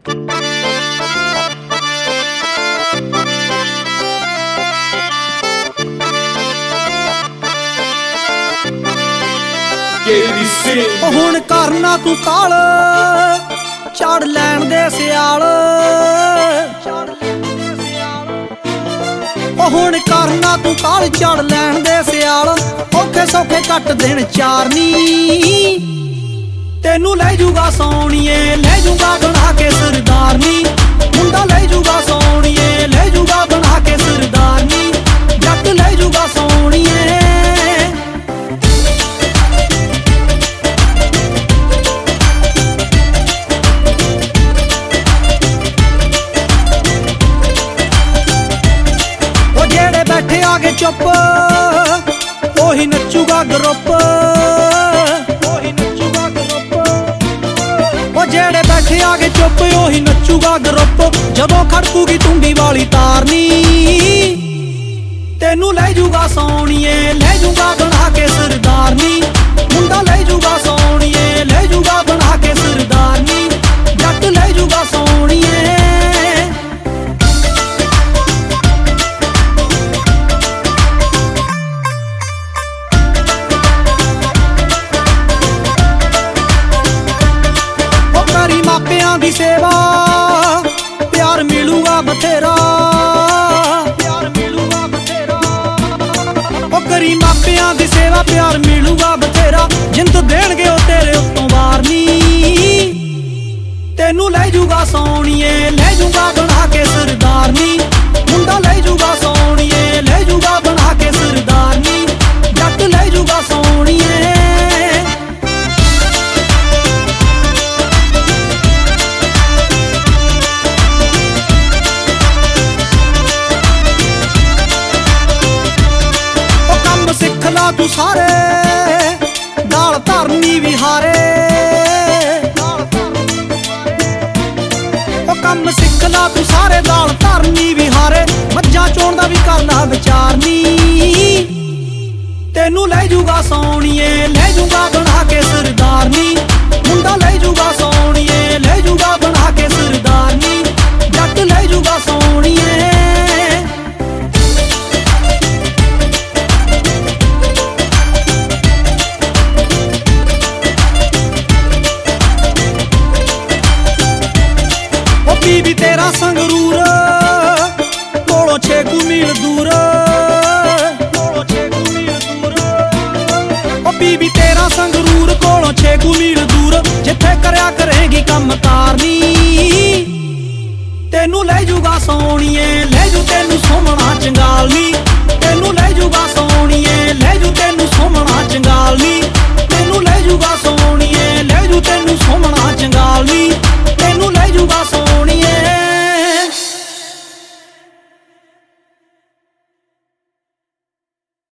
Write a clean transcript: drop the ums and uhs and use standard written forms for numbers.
ਹੁਣ ਕਰਨਾ ਤੂੰ ਕਾਲ ਚੜ ਲੈਣ ਦੇ ਸਿਆਲ। ਹੁਣ ਕਰਨਾ ਤੂੰ ਕਾਲ ਚੜ ਲੈਣ ਦੇ ਸਿਆਲ। ਔਖੇ ਸੌਖੇ ਕੱਟ ਦੇਣ ਚਾਰਨੀ ਤੈਨੂੰ ਲੈ ਜੂਗਾ ਸੋਹਣੀਏ, ਲੈ ਜੂਗਾ ਬਣਾ ਕੇ ਸਰਦਾਰਨੀ। ਮੁੰਡਾ ਲੈ ਜੂਗਾ ਸੋਹਣੀਏ, ਲੈ ਜੂਗਾ ਬਣਾ ਕੇ ਸਰਦਾਰਨੀ। ਜੱਟ ਲੈ ਜੂਗਾ ਸੋਹਣੀਏ। ਬੈਠੇ ਆਗੇ ਚੁੱਪ ਉਹੀ ਨੱਚੂਗਾ ਗਰੁੱਪ। ਉਹੀ ਨੱਚੂਗਾ ਗਰੁੱਪ। ਉਹ ਜਿਹੜੇ ਬੈਠੇ ਆਗੇ ਚੁੱਪ ਉਹੀ ਨੱਚੂਗਾ ਗਰੁੱਪ। ਜਦੋਂ ਖੜਕੂਗੀ ਟੁੰਡੀ ਵਾਲੀ ਤਾਰਨੀ ਤੈਨੂੰ ਲੈ ਜੂਗਾ ਸੋਹਣੀਏ, ਲੈ ਜੂਗਾ ਬਣਾ ਕੇ ਸਰਦਾਰਨੀ। ਮੁੰਡਾ ਲੈ ਜੂਗਾ ਸੋਹਣੀਏ, ਲੈ ਜੂਗਾ ਬਣਾ ਕੇ ਸਰਦਾਰਨੀ। ਜੱਟ ਲੈ ਜੂਗਾ ਸੋਹਣੀਏ। ਮਾਪਿਆਂ ਦੀ ਸੇਵਾ ਪਿਆਰ ਮਿਲੂਗਾ ਬਥੇਰਾ। ਪਿਆਰ ਮਿਲੂਗਾ ਬਥੇਰਾ। ਉਹ ਕਰੀ ਮਾਪਿਆਂ ਦੀ ਸੇਵਾ ਪਿਆਰ ਮਿਲੂਗਾ ਬਥੇਰਾ। ਜਿੰਦ ਦੇਣਗੇ ਉਹ ਤੇਰੇ ਉੱਤੋਂ ਵਾਰਨੀ ਤੈਨੂੰ ਲੈ ਜੂਗਾ ਸੋਹਣੀਏ, ਲੈ ਜੂਗਾ ਬਣਾ ਕੇ ਸਰਦਾਰਨੀ। ਮੁੰਡਾ ਲੈ ਜੂਗਾ ਸੋਹਣੀਏ, ਲੈ ਜੂਗਾ ਬਣਾ ਕੇ ਸਰਦਾਰਨੀ। ਜੱਟ ਲੈ ਜੂਗਾ ਸੋਹਣੀਏ। ਸਿੱਖ ਲਾ ਤੂੰ ਸਾਰੇ ਦਾਲ ਧਰਨੀ ਵਿਹਾਰੇ। ਉਹ ਕੰਮ ਸਿੱਖ ਲਾ ਤੂੰ ਸਾਰੇ ਦਾਲ ਧਰਨੀ ਵਿਹਾਰੇ। ਮੱਝਾਂ ਚੋਣ ਦਾ ਵੀ ਕਰ ਲਾ ਵਿਚਾਰਨੀ ਤੈਨੂੰ ਲੈ ਜੂਗਾ ਸੋਹਣੀਏ, ਲੈ ਜੂਗਾ ਬਣਾ ਕੇ ਸਰਦਾਰਨੀ। ਮੁੰਡਾ ਲੈ ਜੂਗਾ ਸੋਹਣੀਏ, ਲੈ ਜੂਗਾ ਬਣਾ ਕੇ ਸਰਦਾਰਨੀ। ਜੱਟ ਲੈ ਜੂਗਾ ਸੋਹਣੀਏ। ਬੀਬੀ ਤੇਰਾ ਸੰਗਰੂਰ ਕੋਲੋਂ 6 ਕੁ ਮੀਲ ਦੂਰ। ਕੋਲੋਂ 6 ਕੁ ਮੀਲ ਦੂਰ। ਉਹ ਬੀਬੀ ਤੇਰਾ ਸੰਗਰੂਰ ਕੋਲੋਂ 6 ਕੁ ਮੀਲ ਦੂਰ। ਜਿੱਥੇ ਕਰਿਆ ਕਰੇਗੀ ਕੰਮ ਤਾਰਨੀ ਤੈਨੂੰ ਲੈ ਜੂਗਾ ਸੋਹਣੀਏ, ਲੈ ਜੂ ਤੈਨੂੰ